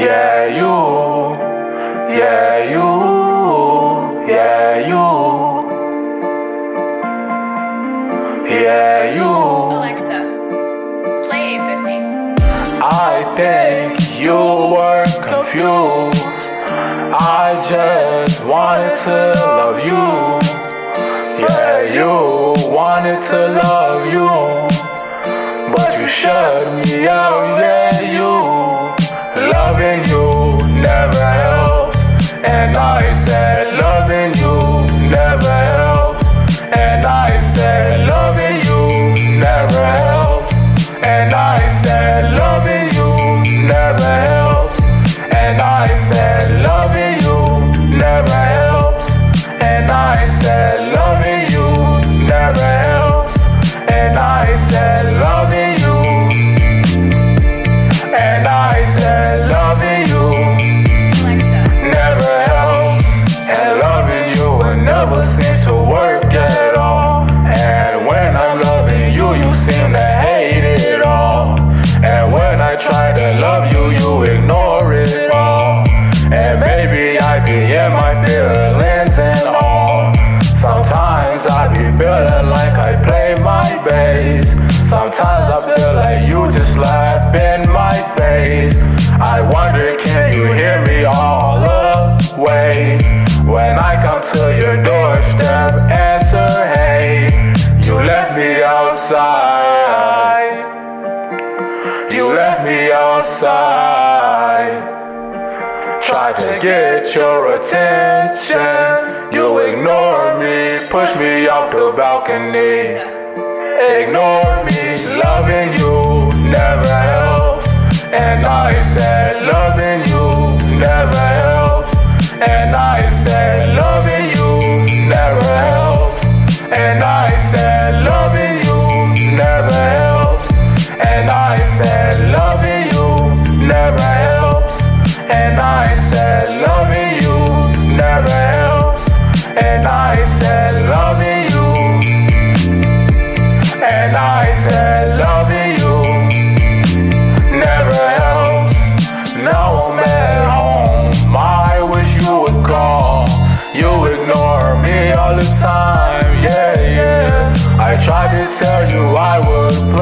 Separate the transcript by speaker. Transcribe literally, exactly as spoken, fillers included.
Speaker 1: Yeah, you, yeah, you, yeah, you, yeah, you.
Speaker 2: Alexa, play eight fifty.
Speaker 1: I think you were confused. I just wanted to love you. Yeah, you wanted to love you, but you shut me out. Yeah, you. Loving you never helps, and I said loving you never helps, and I said loving you never helps, and I said loving you never helps, and I said loving you never helps, and I said loving you never helps, and I said loving you, and I said loving you never helps, and loving you it never seems to work at all. And when I'm loving you, you seem to hate it all. And when I try to love you, you ignore it all. And maybe I be in my feelings and all. Sometimes I be feeling like I play my bass. Sometimes I feel like you just laugh in my face. I wonder, can you hear me all the way? When I come to your doorstep, answer hey. You left me outside. You left me outside. Tried to get your attention. You ignore me, push me out the balcony. Ignore me, loving you never helps, and I said loving you never helps, and I said loving you never helps, and I said loving you never helps, and I said loving you never helps, and I said loving you never helps, and I said loving you, and I said loving you never helps. Now I'm at home, I wish you would call. You ignore me all the time, yeah, yeah. I tried to tell you I would